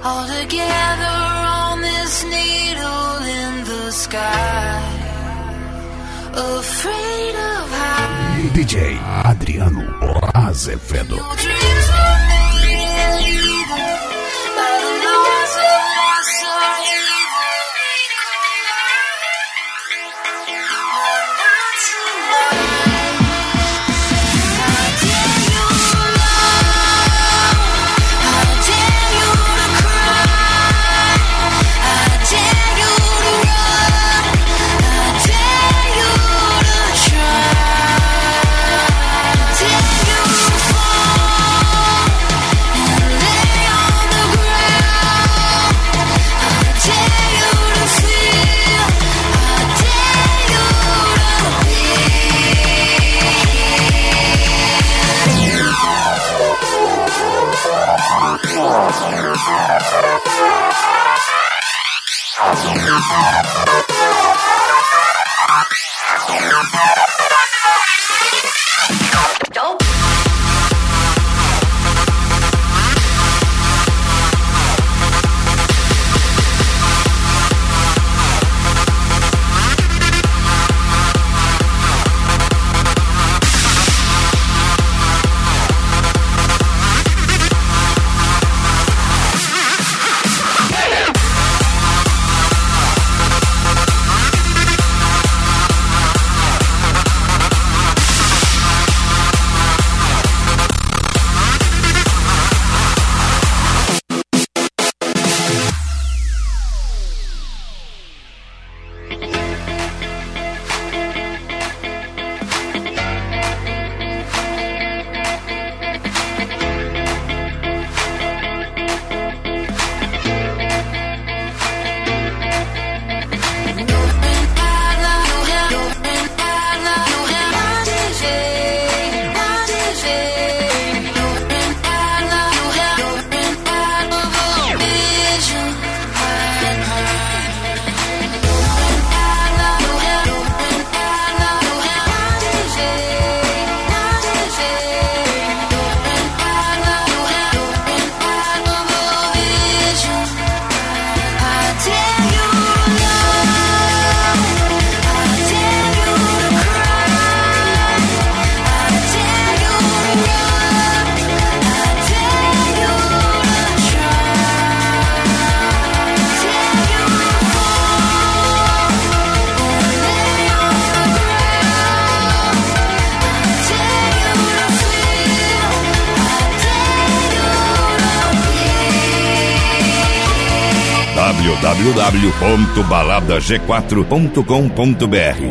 all together on this needle in the sky, afraid of high. DJ Adriano Azevedo. Your dreams were made by the laws of loss or evil. Or not tonight. I dare you to love, I dare you to cry, I dare you to run, I dare you to try, I dare you to fall and lay on the ground, I dare you to feel, I dare you to be. Don't. www.baladag4.com.br.